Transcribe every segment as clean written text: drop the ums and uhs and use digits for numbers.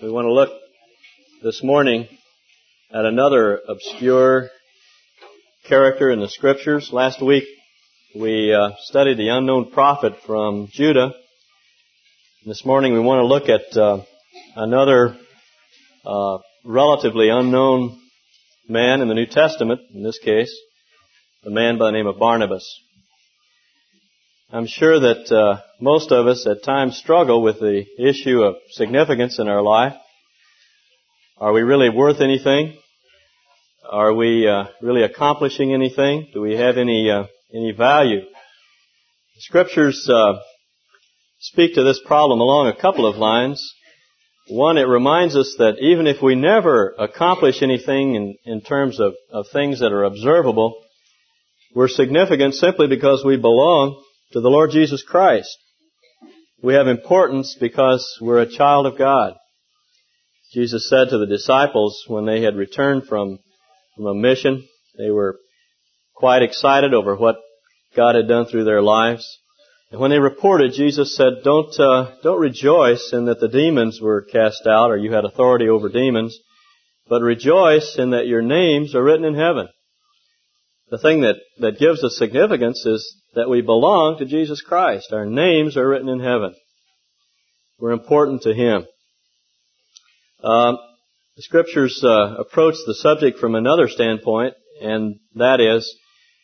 We want to look this morning at another obscure character in the Scriptures. Last week we studied the unknown prophet from Judah. This morning we want to look at another relatively unknown man in the New Testament, in this case, a man by the name of Barnabas. I'm sure that most of us at times struggle with the issue of significance in our life. Are we really worth anything? Are we really accomplishing anything? Do we have any value? The Scriptures speak to this problem along a couple of lines. One, it reminds us that even if we never accomplish anything in terms of things that are observable, we're significant simply because we belong to the Lord Jesus Christ. We have importance because we're a child of God. Jesus said to the disciples when they had returned from a mission, they were quite excited over what God had done through their lives. And when they reported, Jesus said, don't rejoice in that the demons were cast out or you had authority over demons, but rejoice in that your names are written in heaven. The thing that gives us significance is that we belong to Jesus Christ. Our names are written in heaven. We're important to Him. The Scriptures approach the subject from another standpoint, and that is,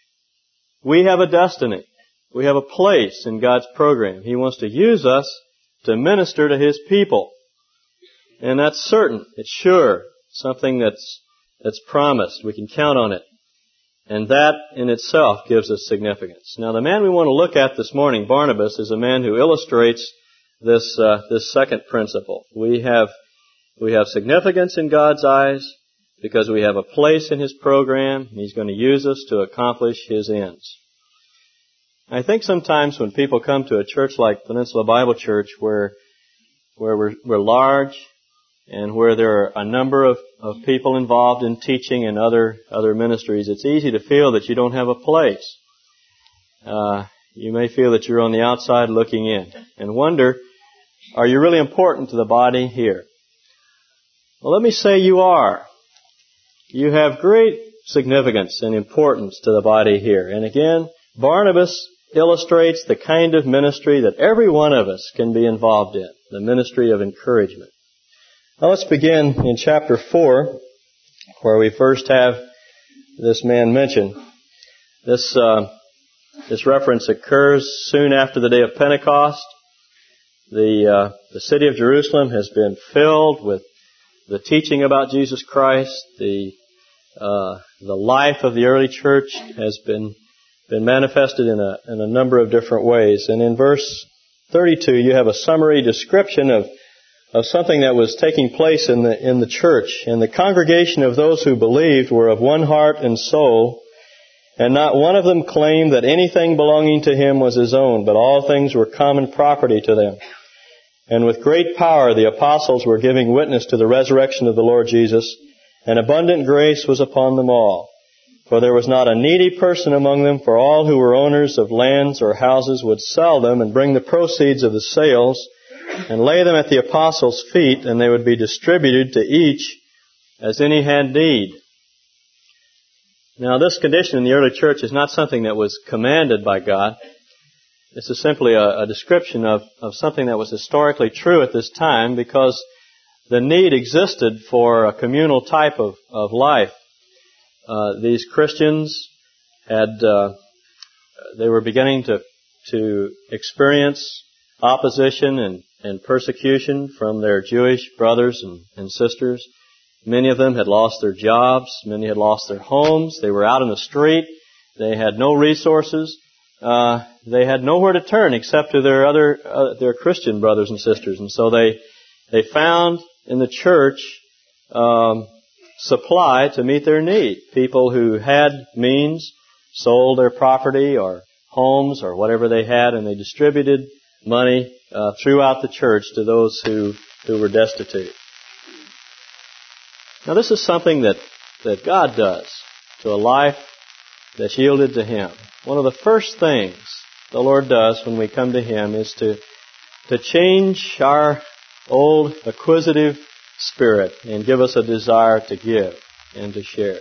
we have a destiny. We have a place in God's program. He wants to use us to minister to His people. And that's certain. It's sure. Something that's promised. We can count on it. And that in itself gives us significance. Now, the man we want to look at this morning, Barnabas, is a man who illustrates this second principle. We have significance in God's eyes because we have a place in His program, and He's going to use us to accomplish His ends. I think sometimes when people come to a church like Peninsula Bible Church, where we're large and where there are a number of people involved in teaching and other ministries, it's easy to feel that you don't have a place. You may feel that you're on the outside looking in and wonder, are you really important to the body here? Well, let me say you are. You have great significance and importance to the body here. And again, Barnabas illustrates the kind of ministry that every one of us can be involved in, the ministry of encouragement. Now let's begin in chapter 4, where we first have this man mentioned. This reference occurs soon after the day of Pentecost. The city of Jerusalem has been filled with the teaching about Jesus Christ. The life of the early church has been manifested in a number of different ways. And in verse 32, you have a summary description of something that was taking place in the church. And the congregation of those who believed were of one heart and soul, and not one of them claimed that anything belonging to him was his own, but all things were common property to them. And with great power the apostles were giving witness to the resurrection of the Lord Jesus, and abundant grace was upon them all. For there was not a needy person among them, for all who were owners of lands or houses would sell them and bring the proceeds of the sales and lay them at the apostles' feet, and they would be distributed to each as any had need. Now, this condition in the early church is not something that was commanded by God. This is simply a description of something that was historically true at this time, because the need existed for a communal type of life. These Christians they were beginning to experience opposition and persecution from their Jewish brothers and sisters. Many of them had lost their jobs. Many had lost their homes. They were out in the street. They had no resources. They had nowhere to turn except to their Christian brothers and sisters. And so they found in the church supply to meet their need. People who had means sold their property or homes or whatever they had, and they distributed money throughout the church to those who were destitute. Now, this is something that God does to a life that's yielded to Him. One of the first things the Lord does when we come to Him is to change our old acquisitive spirit and give us a desire to give and to share.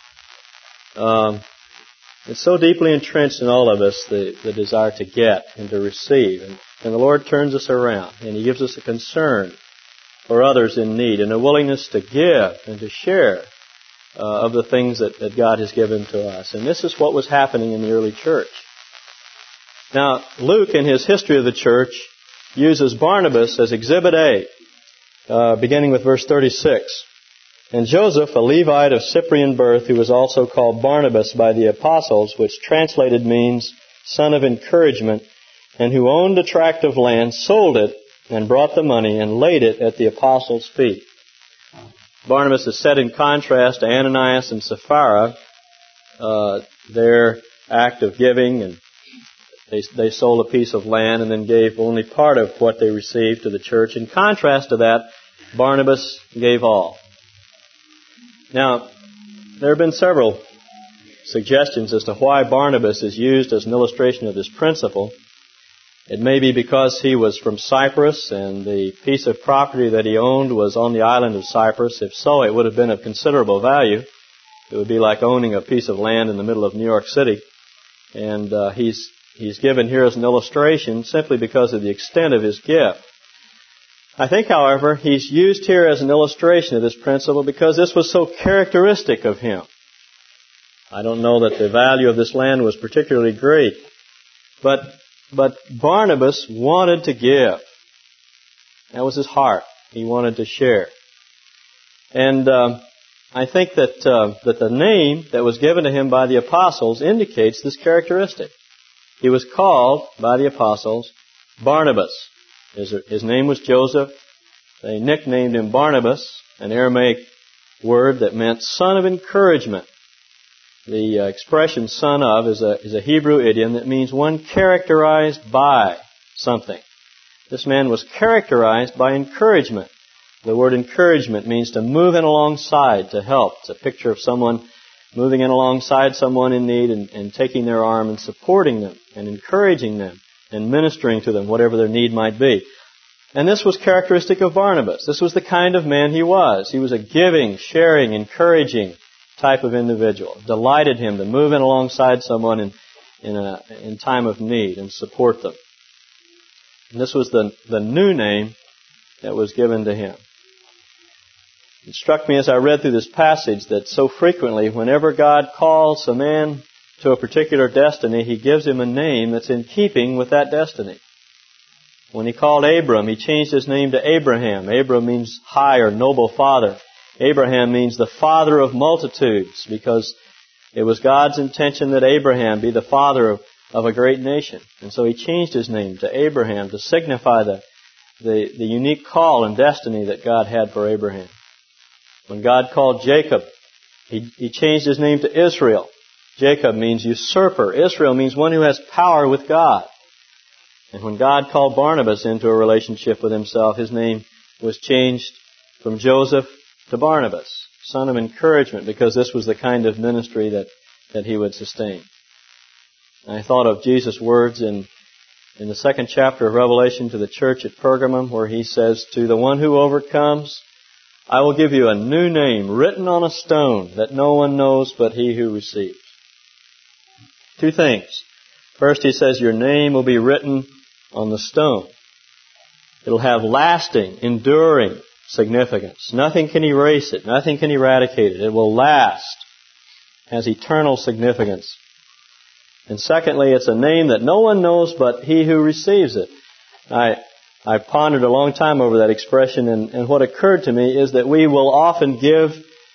It's so deeply entrenched in all of us, the desire to get and to receive. And the Lord turns us around, and He gives us a concern for others in need and a willingness to give and to share of the things that God has given to us. And this is what was happening in the early church. Now, Luke, in his history of the church, uses Barnabas as Exhibit A, beginning with verse 36. And Joseph, a Levite of Cyprian birth, who was also called Barnabas by the apostles, which translated means son of encouragement, and who owned a tract of land, sold it, and brought the money, and laid it at the apostles' feet. Barnabas is set in contrast to Ananias and Sapphira, their act of giving, and they sold a piece of land and then gave only part of what they received to the church. In contrast to that, Barnabas gave all. Now, there have been several suggestions as to why Barnabas is used as an illustration of this principle. It may be because he was from Cyprus and the piece of property that he owned was on the island of Cyprus. If so, it would have been of considerable value. It would be like owning a piece of land in the middle of New York City. And he's given here as an illustration simply because of the extent of his gift. I think, however, he's used here as an illustration of this principle because this was so characteristic of him. I don't know that the value of this land was particularly great, but Barnabas wanted to give. That was his heart. He wanted to share. And I think that the name that was given to him by the apostles indicates this characteristic. He was called by the apostles Barnabas. His name was Joseph. They nicknamed him Barnabas, an Aramaic word that meant son of encouragement. The expression son of is a Hebrew idiom that means one characterized by something. This man was characterized by encouragement. The word encouragement means to move in alongside, to help. It's a picture of someone moving in alongside someone in need and taking their arm and supporting them and encouraging them and ministering to them, whatever their need might be. And this was characteristic of Barnabas. This was the kind of man he was. He was a giving, sharing, encouraging type of individual. It delighted him to move in alongside someone in time of need and support them. And this was the new name that was given to him. It struck me as I read through this passage that so frequently, whenever God calls a man to a particular destiny, He gives him a name that's in keeping with that destiny. When He called Abram, He changed his name to Abraham. Abram means high or noble father. Abraham means the father of multitudes, because it was God's intention that Abraham be the father of a great nation. And so He changed his name to Abraham to signify the unique call and destiny that God had for Abraham. When God called Jacob, He changed his name to Israel. Jacob means usurper. Israel means one who has power with God. And when God called Barnabas into a relationship with Himself, his name was changed from Joseph to Barnabas, son of encouragement, because this was the kind of ministry that he would sustain. I thought of Jesus' words in the second chapter of Revelation to the church at Pergamum, where He says, "To the one who overcomes, I will give you a new name written on a stone that no one knows but he who receives." Two things. First, He says, your name will be written on the stone. It'll have lasting, enduring significance. Nothing can erase it. Nothing can eradicate it. It will last. It has eternal significance. And secondly, it's a name that no one knows but he who receives it. I pondered a long time over that expression, and what occurred to me is that we will often give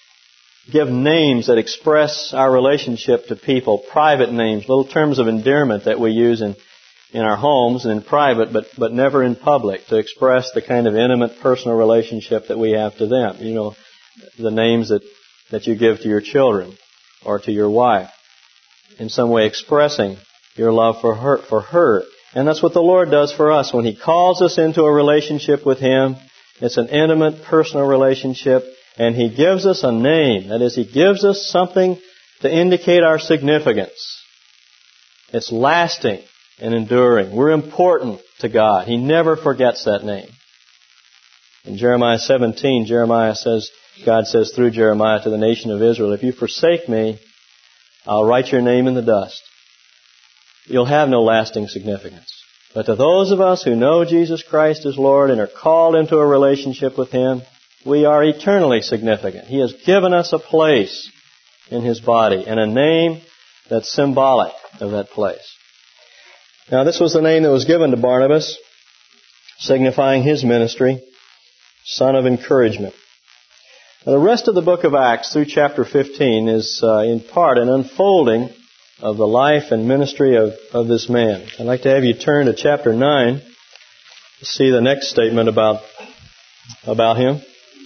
names that express our relationship to people, private names, little terms of endearment that we use in our homes and in private, but never in public, to express the kind of intimate personal relationship that we have to them. You know, the names that you give to your children or to your wife, in some way expressing your love for her. And that's what the Lord does for us. When He calls us into a relationship with Him, it's an intimate, personal relationship, and He gives us a name. That is, He gives us something to indicate our significance. It's lasting and enduring. We're important to God. He never forgets that name. In Jeremiah 17, God says through Jeremiah to the nation of Israel, if you forsake me, I'll write your name in the dust. You'll have no lasting significance. But to those of us who know Jesus Christ as Lord and are called into a relationship with Him, we are eternally significant. He has given us a place in His body and a name that's symbolic of that place. Now, this was the name that was given to Barnabas, signifying his ministry, son of encouragement. Now, the rest of the book of Acts through chapter 15 is in part an unfolding of the life and ministry of this man. I'd like to have you turn to chapter 9 to see the next statement about him.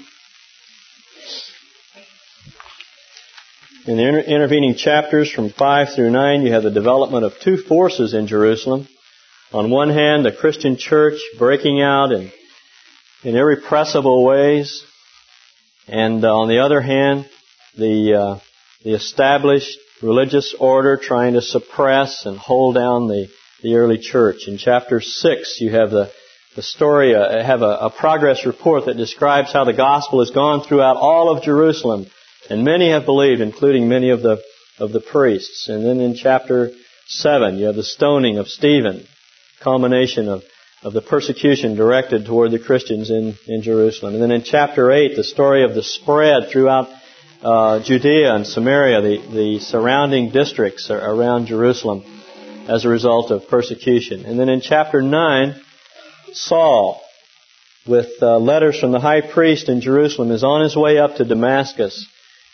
In the intervening chapters from 5 through 9, you have the development of two forces in Jerusalem. On one hand, a Christian church breaking out in irrepressible ways. And on the other hand, the established religious order trying to suppress and hold down the early church. In chapter 6, you have the story, have a progress report that describes how the gospel has gone throughout all of Jerusalem. And many have believed, including many of the priests. And then in chapter 7, you have the stoning of Stephen, culmination of the persecution directed toward the Christians in Jerusalem. And then in chapter 8, the story of the spread throughout Judea and Samaria, the surrounding districts around Jerusalem as a result of persecution. And then in chapter 9, Saul, with letters from the high priest in Jerusalem, is on his way up to Damascus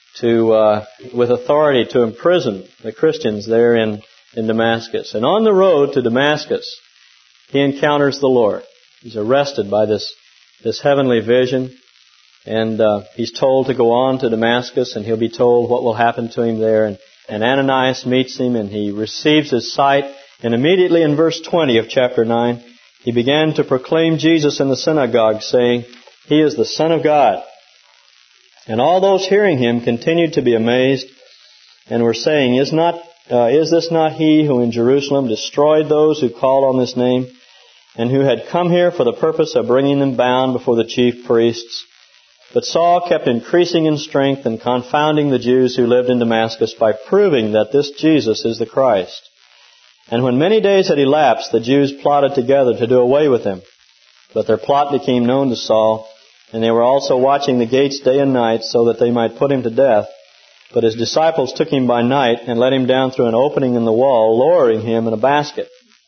with authority to imprison the Christians there in Damascus. And on the road to Damascus, he encounters the Lord. He's arrested by this heavenly vision, and he's told to go on to Damascus, and he'll be told what will happen to him there. And Ananias meets him, and he receives his sight. And immediately in verse 20 of chapter 9, he began to proclaim Jesus in the synagogue, saying, "He is the Son of God." And all those hearing him continued to be amazed and were saying, Is this not he who in Jerusalem destroyed those who called on this name, and who had come here for the purpose of bringing them bound before the chief priests? But Saul kept increasing in strength and confounding the Jews who lived in Damascus by proving that this Jesus is the Christ. And when many days had elapsed, the Jews plotted together to do away with him. But their plot became known to Saul, and they were also watching the gates day and night so that they might put him to death. But his disciples took him by night and let him down through an opening in the wall, lowering him in a basket.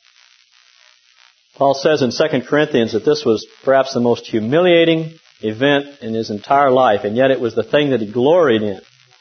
Paul says in 2 Corinthians that this was perhaps the most humiliating event in his entire life, and yet it was the thing that he gloried in.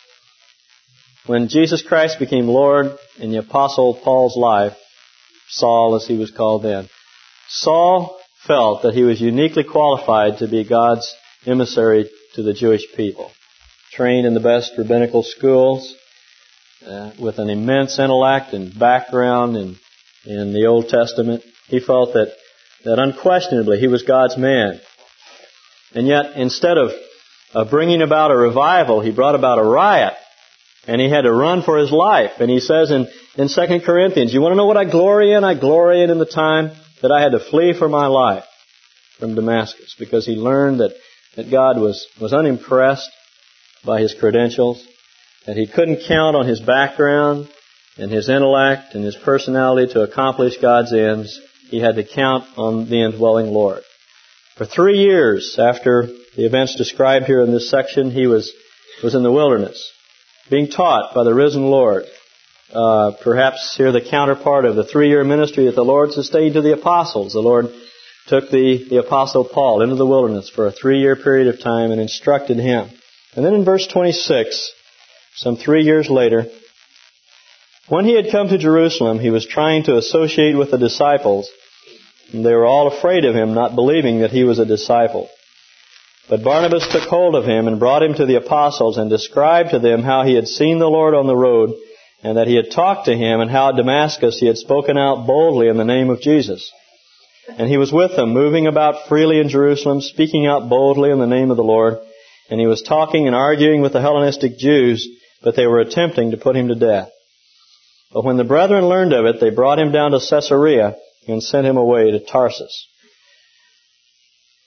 When Jesus Christ became Lord in the Apostle Paul's life, Saul as he was called then, Saul felt that he was uniquely qualified to be God's emissary to the Jewish people. Trained in the best rabbinical schools, with an immense intellect and background in the Old Testament, he felt that unquestionably he was God's man. And yet, instead of bringing about a revival, he brought about a riot. And he had to run for his life. And he says in 2 Corinthians, you want to know what I glory in? I glory in the time that I had to flee for my life from Damascus, because he learned that God was unimpressed by his credentials, that he couldn't count on his background and his intellect and his personality to accomplish God's ends. He had to count on the indwelling Lord. For 3 years after the events described here in this section, he was in the wilderness, being taught by the risen Lord. Perhaps here the counterpart of the 3-year ministry that the Lord sustained to the apostles. The Lord took the apostle Paul into the wilderness for a 3-year period of time and instructed him. And then in verse 26, some 3 years later, when he had come to Jerusalem, he was trying to associate with the disciples, and they were all afraid of him, not believing that he was a disciple. But Barnabas took hold of him and brought him to the apostles and described to them how he had seen the Lord on the road and that he had talked to him, and how at Damascus he had spoken out boldly in the name of Jesus. And he was with them, moving about freely in Jerusalem, speaking out boldly in the name of the Lord. And he was talking and arguing with the Hellenistic Jews, but they were attempting to put him to death. But when the brethren learned of it, they brought him down to Caesarea and sent him away to Tarsus.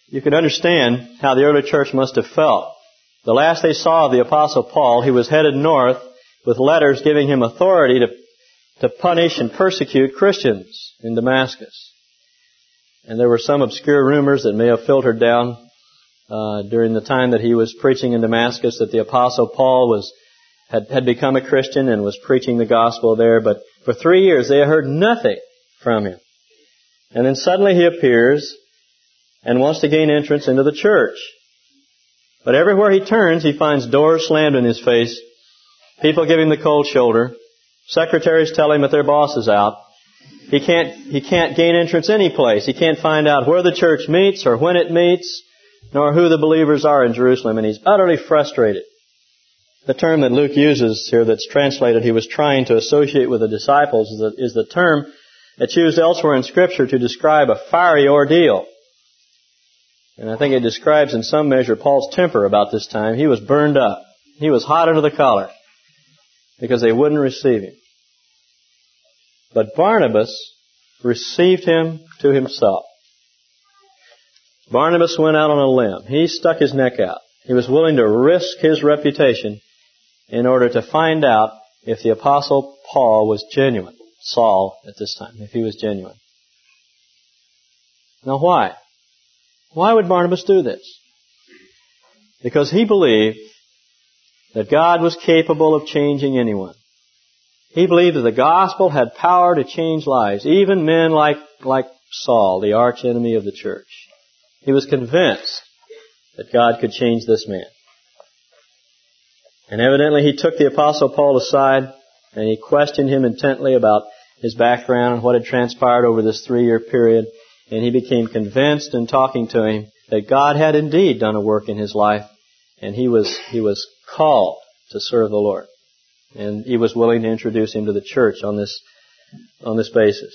you can understand how the early church must have felt. The last they saw of the Apostle Paul, he was headed north with letters giving him authority to punish and persecute Christians in Damascus. And there were some obscure rumors that may have filtered down during the time that he was preaching in Damascus that the Apostle Paul had become a Christian and was preaching the gospel there. But for 3 years they had heard nothing from him. And then suddenly he appears and wants to gain entrance into the church. But everywhere he turns, he finds doors slammed in his face, people giving the cold shoulder, secretaries tell him that their boss is out. He can't gain entrance any place. He can't find out where the church meets or when it meets, nor who the believers are in Jerusalem, and he's utterly frustrated. The term that Luke uses here that's translated, he was trying to associate with the disciples, is the term that's used elsewhere in Scripture to describe a fiery ordeal. And I think it describes in some measure Paul's temper about this time. He was burned up. He was hot under the collar because they wouldn't receive him. But Barnabas received him to himself. Barnabas went out on a limb. He stuck his neck out. He was willing to risk his reputation in order to find out if the Apostle Paul was genuine. Saul at this time, if he was genuine. Now why? Why would Barnabas do this? Because he believed that God was capable of changing anyone. He believed that the gospel had power to change lives, even men like Saul, the arch enemy of the church. He was convinced that God could change this man. And evidently he took the Apostle Paul aside and he questioned him intently about his background and what had transpired over this 3-year period. And he became convinced in talking to him that God had indeed done a work in his life, and he was called to serve the Lord. And he was willing to introduce him to the church on this basis.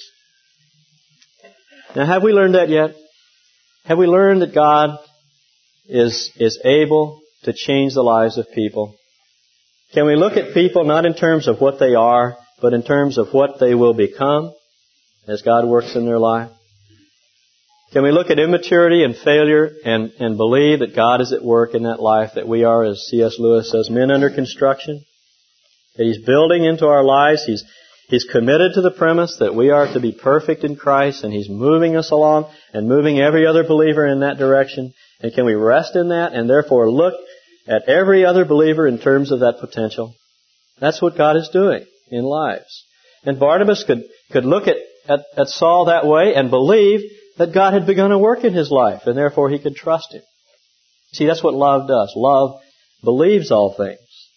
Now, have we learned that yet? Have we learned that God is able to change the lives of people? Can we look at people not in terms of what they are, but in terms of what they will become as God works in their life? Can we look at immaturity and failure and believe that God is at work in that life, that we are, as C.S. Lewis says, men under construction? That He's building into our lives. He's committed to the premise that we are to be perfect in Christ, and He's moving us along and moving every other believer in that direction. And can we rest in that and therefore look at every other believer in terms of that potential? That's what God is doing in lives. And Barnabas could look at Saul that way and believe that God had begun a work in his life, and therefore he could trust Him. See, that's what love does. Love believes all things.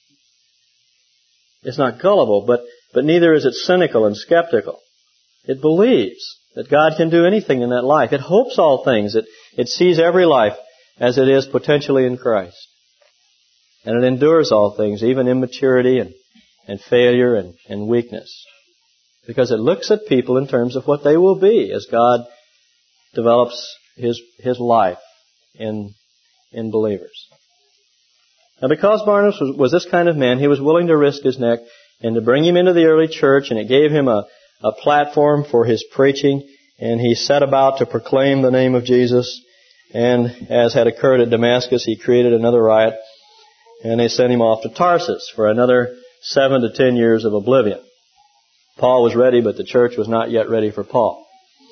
It's not gullible, but neither is it cynical and skeptical. It believes that God can do anything in that life. It hopes all things. It sees every life as it is potentially in Christ. And it endures all things, even immaturity and failure and weakness. Because it looks at people in terms of what they will be as God develops His life in believers. Now, because Barnabas was this kind of man, he was willing to risk his neck and to bring him into the early church, and it gave him a platform for his preaching, and he set about to proclaim the name of Jesus. And as had occurred at Damascus, he created another riot, and they sent him off to Tarsus for another 7 to 10 years of oblivion. Paul was ready, but the church was not yet ready for Paul.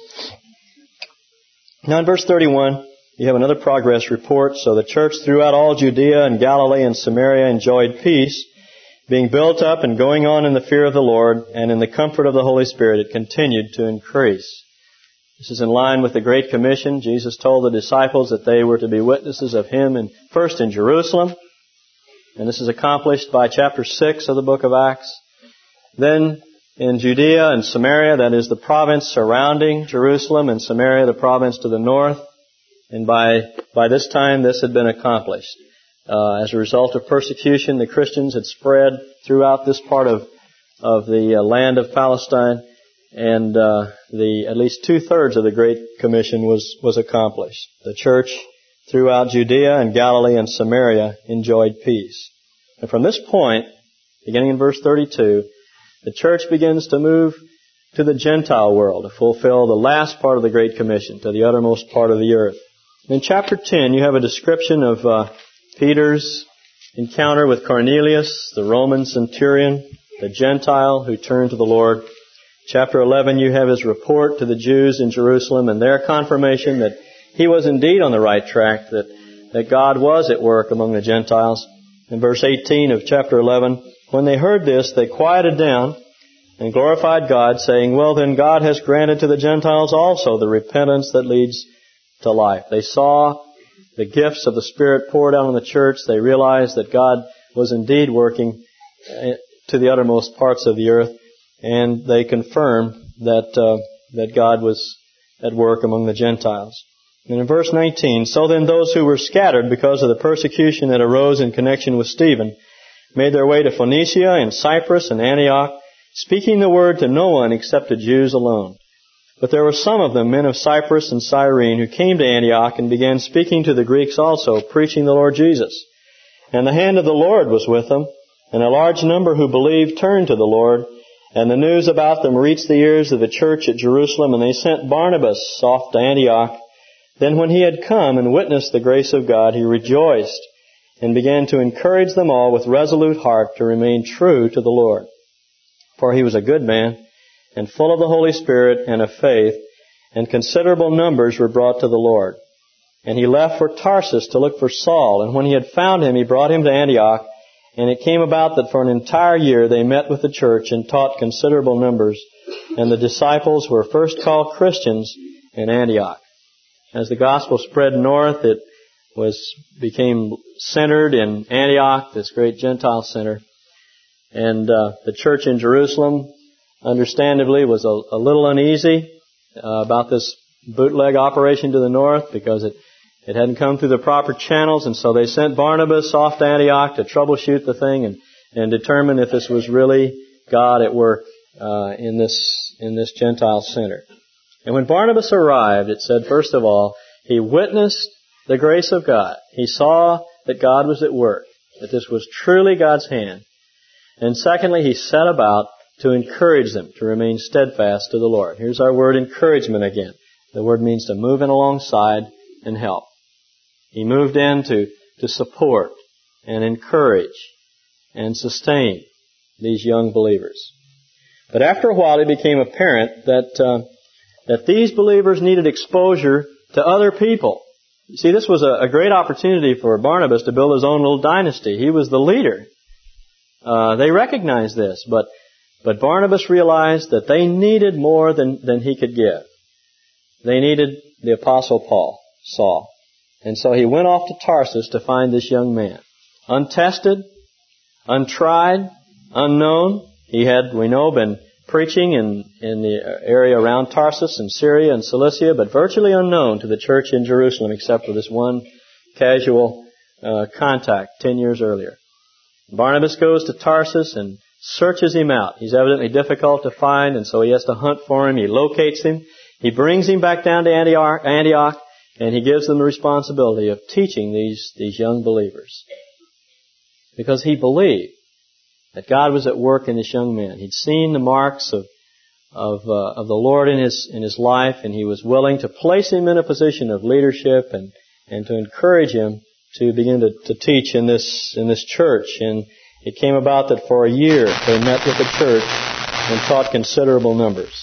Now in verse 31, you have another progress report. So the church throughout all Judea and Galilee and Samaria enjoyed peace, being built up and going on in the fear of the Lord, and in the comfort of the Holy Spirit it continued to increase. This is in line with the Great Commission. Jesus told the disciples that they were to be witnesses of Him first in Jerusalem, and this is accomplished by chapter 6 of the book of Acts. Then in Judea and Samaria, that is the province surrounding Jerusalem, and Samaria, the province to the north. And by this time, this had been accomplished. As a result of persecution, the Christians had spread throughout this part of the land of Palestine, and at least 2/3 of the Great Commission was accomplished. The church throughout Judea and Galilee and Samaria enjoyed peace. And from this point, beginning in verse 32, the church begins to move to the Gentile world to fulfill the last part of the Great Commission, to the uttermost part of the earth. In chapter 10, you have a description of Peter's encounter with Cornelius, the Roman centurion, the Gentile who turned to the Lord. Chapter 11, you have his report to the Jews in Jerusalem and their confirmation that he was indeed on the right track, that God was at work among the Gentiles. In verse 18 of chapter 11, when they heard this, they quieted down and glorified God, saying, well, then God has granted to the Gentiles also the repentance that leads to life. They saw the gifts of the Spirit poured out on the church. They realized that God was indeed working to the uttermost parts of the earth, and they confirmed that God was at work among the Gentiles. And in verse 19, so then those who were scattered because of the persecution that arose in connection with Stephen made their way to Phoenicia and Cyprus and Antioch, speaking the word to no one except to Jews alone. But there were some of them, men of Cyprus and Cyrene, who came to Antioch and began speaking to the Greeks also, preaching the Lord Jesus. And the hand of the Lord was with them, and a large number who believed turned to the Lord, and the news about them reached the ears of the church at Jerusalem, and they sent Barnabas off to Antioch. Then when he had come and witnessed the grace of God, he rejoiced and began to encourage them all with resolute heart to remain true to the Lord. For he was a good man, and full of the Holy Spirit and of faith, and considerable numbers were brought to the Lord. And he left for Tarsus to look for Saul, and when he had found him, he brought him to Antioch. And it came about that for an entire year they met with the church and taught considerable numbers, and the disciples were first called Christians in Antioch. As the gospel spread north, it became centered in Antioch, this great Gentile center. And the church in Jerusalem, understandably, was a little uneasy about this bootleg operation to the north because it hadn't come through the proper channels, and so they sent Barnabas off to Antioch to troubleshoot the thing and determine if this was really God at work in this Gentile center. And when Barnabas arrived, it said, first of all, he witnessed the grace of God. He saw that God was at work, that this was truly God's hand. And secondly, he set about to encourage them to remain steadfast to the Lord. Here's our word encouragement again. The word means to move in alongside and help. He moved in to support and encourage and sustain these young believers. But after a while, it became apparent that these believers needed exposure to other people. You see, this was a great opportunity for Barnabas to build his own little dynasty. He was the leader. They recognized this, but Barnabas realized that they needed more than he could give. They needed the Apostle Saul. And so he went off to Tarsus to find this young man. Untested, untried, unknown. He had, we know, been preaching in the area around Tarsus and Syria and Cilicia, but virtually unknown to the church in Jerusalem except for this one casual contact 10 years earlier. Barnabas goes to Tarsus and searches him out. He's evidently difficult to find, and so he has to hunt for him. He locates him. He brings him back down to Antioch, and he gives them the responsibility of teaching these young believers. Because he believed that God was at work in this young man. He'd seen the marks of the Lord in his life, and he was willing to place him in a position of leadership and to encourage him to begin to teach in this church. And it came about that for a year they met with the church and taught considerable numbers.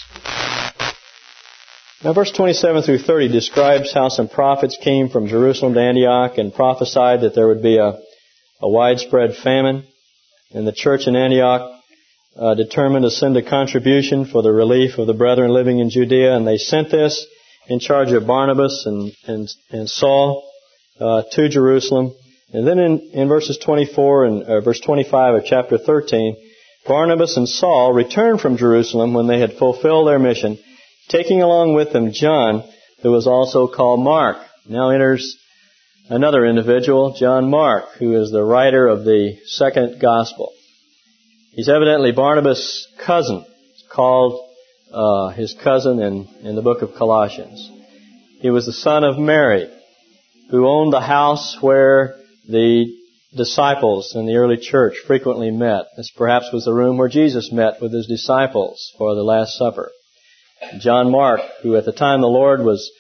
Now verse 27 through 30 describes how some prophets came from Jerusalem to Antioch and prophesied that there would be a widespread famine. And the church in Antioch determined to send a contribution for the relief of the brethren living in Judea. And they sent this in charge of Barnabas and Saul to Jerusalem. And then in verses 24 and verse 25 of chapter 13, Barnabas and Saul returned from Jerusalem when they had fulfilled their mission, taking along with them John, who was also called Mark. Now enters another individual, John Mark, who is the writer of the second gospel. He's evidently Barnabas' cousin. It's called his cousin in the book of Colossians. He was the son of Mary, who owned the house where the disciples in the early church frequently met. This perhaps was the room where Jesus met with his disciples for the Last Supper. John Mark, who at the time the Lord was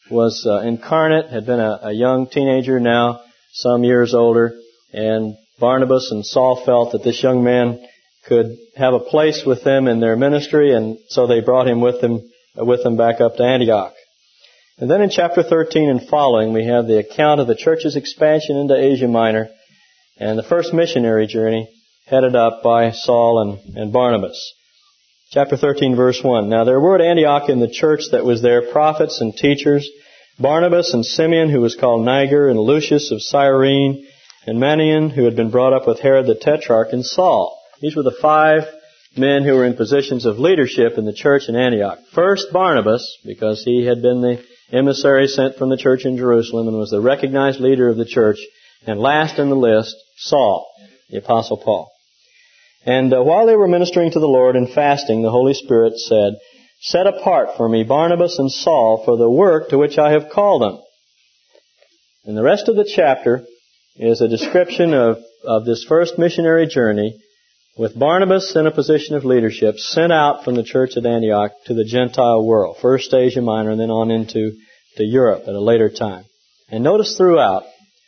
was incarnate, had been a young teenager now, some years older, and Barnabas and Saul felt that this young man could have a place with them in their ministry, and so they brought him with them back up to Antioch. And then in chapter 13 and following, we have the account of the church's expansion into Asia Minor and the first missionary journey headed up by Saul and Barnabas. Chapter 13, verse 1. Now there were at Antioch in the church that was there prophets and teachers, Barnabas and Simeon, who was called Niger, and Lucius of Cyrene, and Manaen, who had been brought up with Herod the Tetrarch, and Saul. These were the 5 men who were in positions of leadership in the church in Antioch. First, Barnabas, because he had been the emissary sent from the church in Jerusalem and was the recognized leader of the church. And last in the list, Saul, the Apostle Paul. And while they were ministering to the Lord and fasting, the Holy Spirit said, "Set apart for me Barnabas and Saul for the work to which I have called them." And the rest of the chapter is a description of this first missionary journey with Barnabas in a position of leadership sent out from the church at Antioch to the Gentile world, first Asia Minor and then on into Europe at a later time. And notice throughout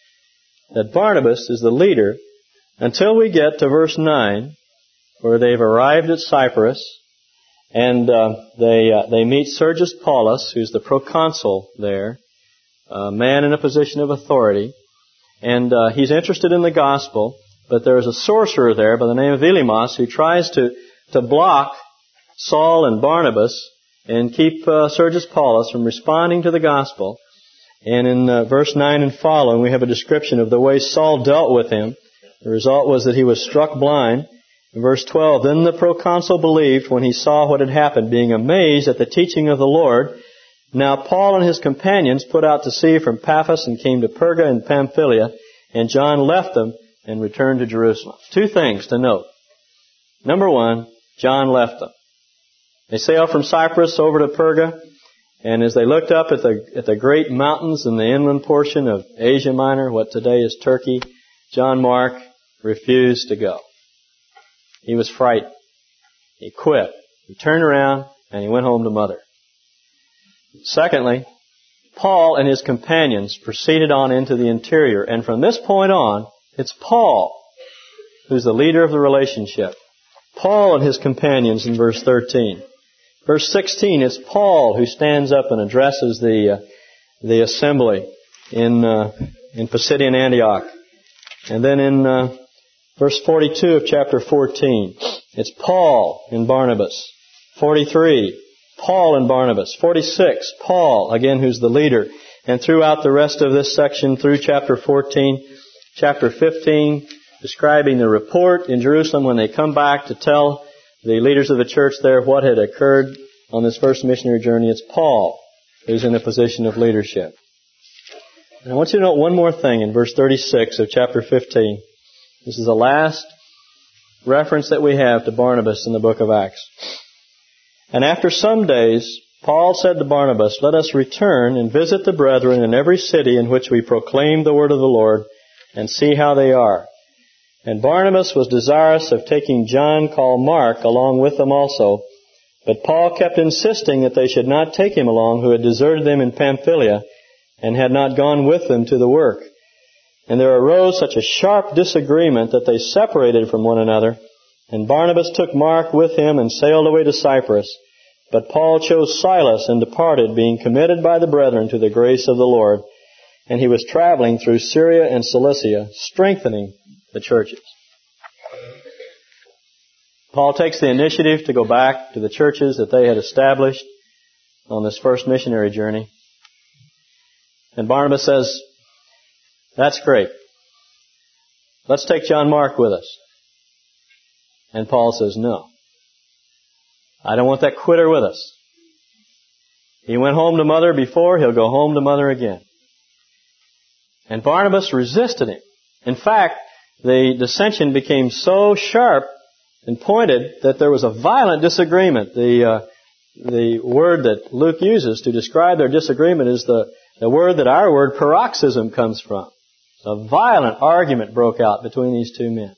that Barnabas is the leader until we get to verse 9, where they've arrived at Cyprus, and they meet Sergius Paulus, who's the proconsul there, a man in a position of authority, and he's interested in the gospel, but there is a sorcerer there by the name of Elymas who tries to block Saul and Barnabas and keep Sergius Paulus from responding to the gospel. And in verse 9 and following, we have a description of the way Saul dealt with him. The result was that he was struck blind. In verse 12, then the proconsul believed when he saw what had happened, being amazed at the teaching of the Lord. Now Paul and his companions put out to sea from Paphos and came to Perga and Pamphylia, and John left them and returned to Jerusalem. 2 things to note. Number 1, John left them. They sailed from Cyprus over to Perga, and as they looked up at the great mountains in the inland portion of Asia Minor, what today is Turkey, John Mark refused to go. He was frightened. He quit. He turned around and he went home to mother. Secondly, Paul and his companions proceeded on into the interior, and from this point on, it's Paul who's the leader of the relationship. Paul and his companions in verse 13. Verse 16, it's Paul who stands up and addresses the assembly in Pisidian Antioch. And then in verse 42 of chapter 14, it's Paul and Barnabas. 43, Paul and Barnabas. 46, Paul, again, who's the leader. And throughout the rest of this section through chapter 14, chapter 15, describing the report in Jerusalem when they come back to tell the leaders of the church there what had occurred on this first missionary journey. It's Paul who's in a position of leadership. And I want you to note one more thing in verse 36 of chapter 15. This is the last reference that we have to Barnabas in the book of Acts. And after some days, Paul said to Barnabas, "Let us return and visit the brethren in every city in which we proclaim the word of the Lord and see how they are." And Barnabas was desirous of taking John called Mark along with them also, but Paul kept insisting that they should not take him along, who had deserted them in Pamphylia and had not gone with them to the work. And there arose such a sharp disagreement that they separated from one another, and Barnabas took Mark with him and sailed away to Cyprus. But Paul chose Silas and departed, being committed by the brethren to the grace of the Lord. And he was traveling through Syria and Cilicia, strengthening the churches. Paul takes the initiative to go back to the churches that they had established on this first missionary journey. And Barnabas says, "That's great. Let's take John Mark with us." And Paul says, "No. I don't want that quitter with us. He went home to mother before, he'll go home to mother again." And Barnabas resisted him. In fact, the dissension became so sharp and pointed that there was a violent disagreement. The word that Luke uses to describe their disagreement is the word that our word paroxysm comes from. A violent argument broke out between these 2 men.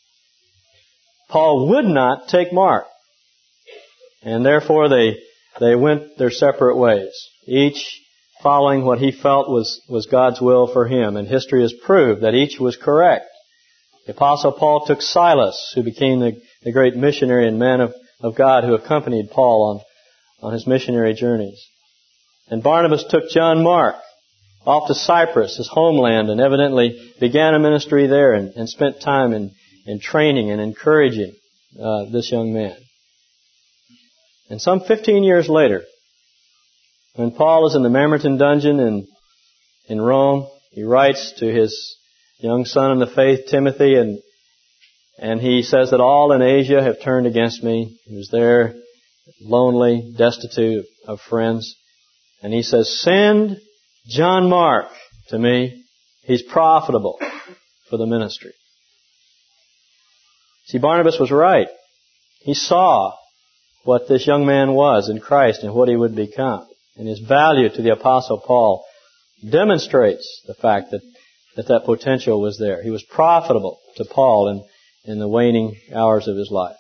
Paul would not take Mark, and therefore they went their separate ways, each following what he felt was God's will for him. And history has proved that each was correct. The Apostle Paul took Silas, who became the great missionary and man of God who accompanied Paul on his missionary journeys. And Barnabas took John Mark off to Cyprus, his homeland, and evidently began a ministry there and spent time in training and encouraging this young man. And some 15 years later, when Paul is in the Mamertine dungeon in Rome, he writes to his young son in the faith, Timothy, and he says that all in Asia have turned against me. He was there, lonely, destitute of friends. And he says, send John Mark to me. He's profitable for the ministry. See, Barnabas was right. He saw what this young man was in Christ and what he would become. And his value to the Apostle Paul demonstrates the fact that potential was there. He was profitable to Paul in the waning hours of his life.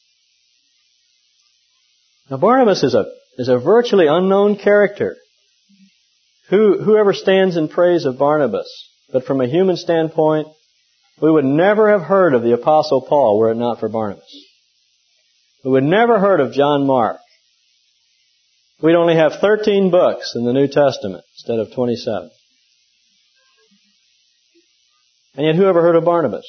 Now Barnabas is a virtually unknown character. Whoever stands in praise of Barnabas, but from a human standpoint, we would never have heard of the Apostle Paul were it not for Barnabas. We would never heard of John Mark. We'd only have 13 books in the New Testament instead of 27. And yet who ever heard of Barnabas?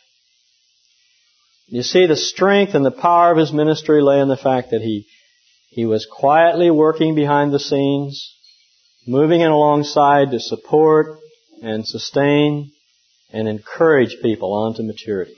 You see, the strength and the power of his ministry lay in the fact that he was quietly working behind the scenes, moving in alongside to support and sustain and encourage people on to maturity.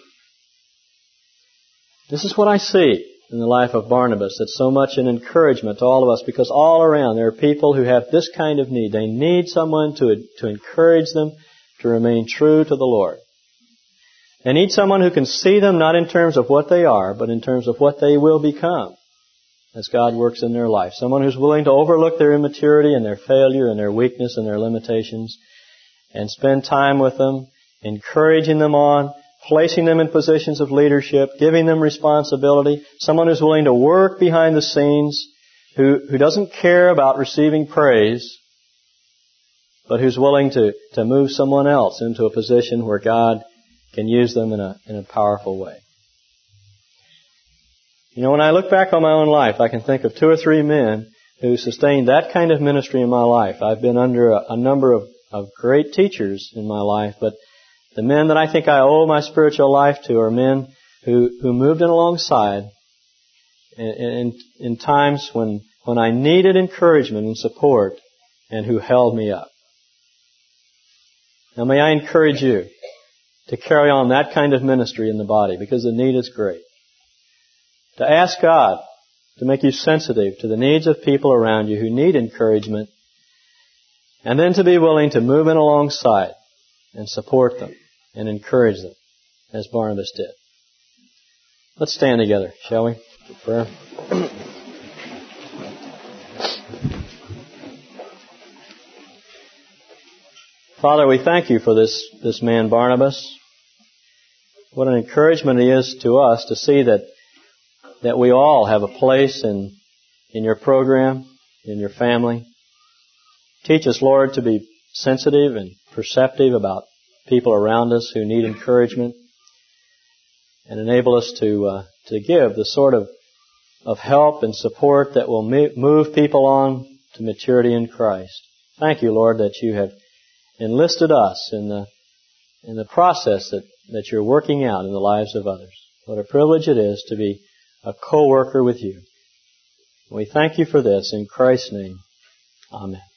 This is what I see in the life of Barnabas that's so much an encouragement to all of us, because all around there are people who have this kind of need. They need someone to encourage them to remain true to the Lord. They need someone who can see them not in terms of what they are, but in terms of what they will become as God works in their life. Someone who's willing to overlook their immaturity and their failure and their weakness and their limitations and spend time with them, encouraging them on, placing them in positions of leadership, giving them responsibility. Someone who's willing to work behind the scenes, who doesn't care about receiving praise, but who's willing to move someone else into a position where God can use them in a powerful way. You know, when I look back on my own life, I can think of 2 or 3 men who sustained that kind of ministry in my life. I've been under a number of great teachers in my life, but the men that I think I owe my spiritual life to are men who moved in alongside in times when I needed encouragement and support, and who held me up. Now may I encourage you to carry on that kind of ministry in the body, because the need is great. To ask God to make you sensitive to the needs of people around you who need encouragement, and then to be willing to move in alongside and support them and encourage them, as Barnabas did. Let's stand together, shall we, for prayer? Father, we thank you for this man Barnabas. What an encouragement it is to us to see that we all have a place in your program, in your family. Teach us, Lord, to be sensitive and perceptive about people around us who need encouragement, and enable us to give the sort of help and support that will move people on to maturity in Christ. Thank you, Lord, that you have enlisted us in the process that you're working out in the lives of others. What a privilege it is to be a co-worker with you. We thank you for this in Christ's name. Amen.